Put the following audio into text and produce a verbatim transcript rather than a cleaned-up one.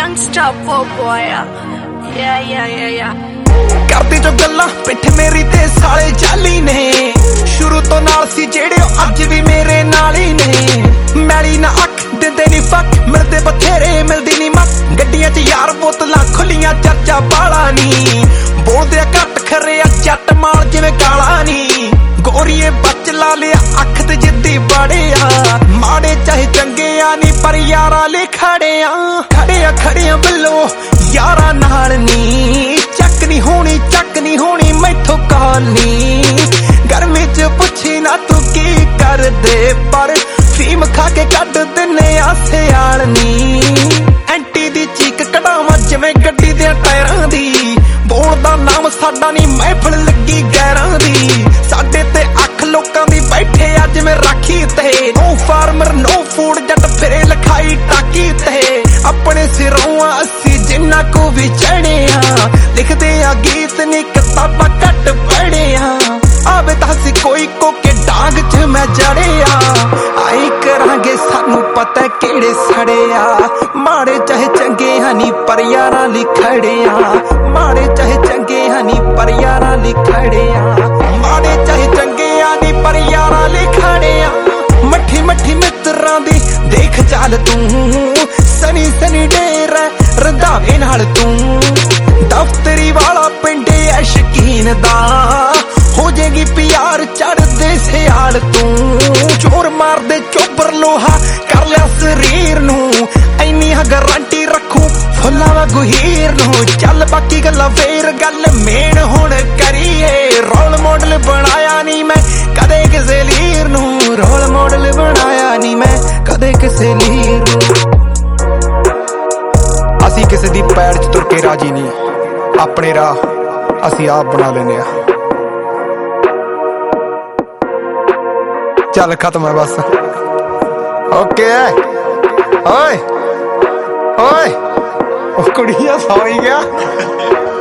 unstoppable boy. Yeah, yeah, yeah, yeah. करदी जो गल्लां पिठ मेरी ते साले जाली ने शुरू तो नाल सी जेड़े अज भी मेरे नाल ही ने मैली ना अख दिंदे नी फक मिलदे बथेरे मिलदी नी मक गड्डियां च यार बोतलां खुलियां चर्चा बाला नी बोलदे घट खरे जट माल जिवें गाला नी गोरीए बच ला लिया अख ते जिद्दी बड़े आ माड़े चाहे चंगे आ नी पर यारा ले खड़े आ खड़े आ खड़े आ बिल्लो यारा नाल नी चक नी होनी चक नी होनी मैथों कॉल नी गर्मी च पुछी ना तू की कर दे पर फीम खा के कट दिने आ सियाल नी एंटी दी चीक कढ़ावा जिवें गड्डी दे टायरां दी बोलदा नाम साडा नी महफिल लगी गैरां दी साडे ते अख लोकां दी बैठे अज मैं राखी ते no farmer no food Jatt फिरे लिखाई टाकी ते अपने सिरों अस्सी जिन्ना को भी चढ़े आ लिखदे आ गीत नी किताबा घट पढ़े आ आवे तासी कोई को के डांग च मैं जड़े आ आई करांगे सानू पता केड़े सड़े आ माड़े चाहे चंगे हनी पर यारां लई खड़े आ माड़े चाहे चंगे हनी पर यारां लई खड़े आ माड़े चाहे चंगे हनी पर यारां लई खड़े आ मट्ठी मट्ठी मित्रां दी देख चाल तू सनी सनी डेर रंधावे नाल तू दफ्तरी वाला पिंड ऐ शकीन दा हो जाएगी प्यार चढ़ दे सियाल तू चोर मार दे चोबर लोहा कर लिया शरीर नू इन्नी गारंटी रखू फुल्ला वांगू हीर नू चल बाकी गल्लां फेर गल मेन हुण करिए रोल मॉडल बनाया नी मैं कदे किसे लीर नू रोल मॉडल बनाया नी मैं कदे किसे लीर नू असी किसे दी पैर च तुर के राजी नहीं अपने राह असी आप बना लेने आ चल खत्म है बस ओके ओए ओए ओ कुड़िया सौ ही गया।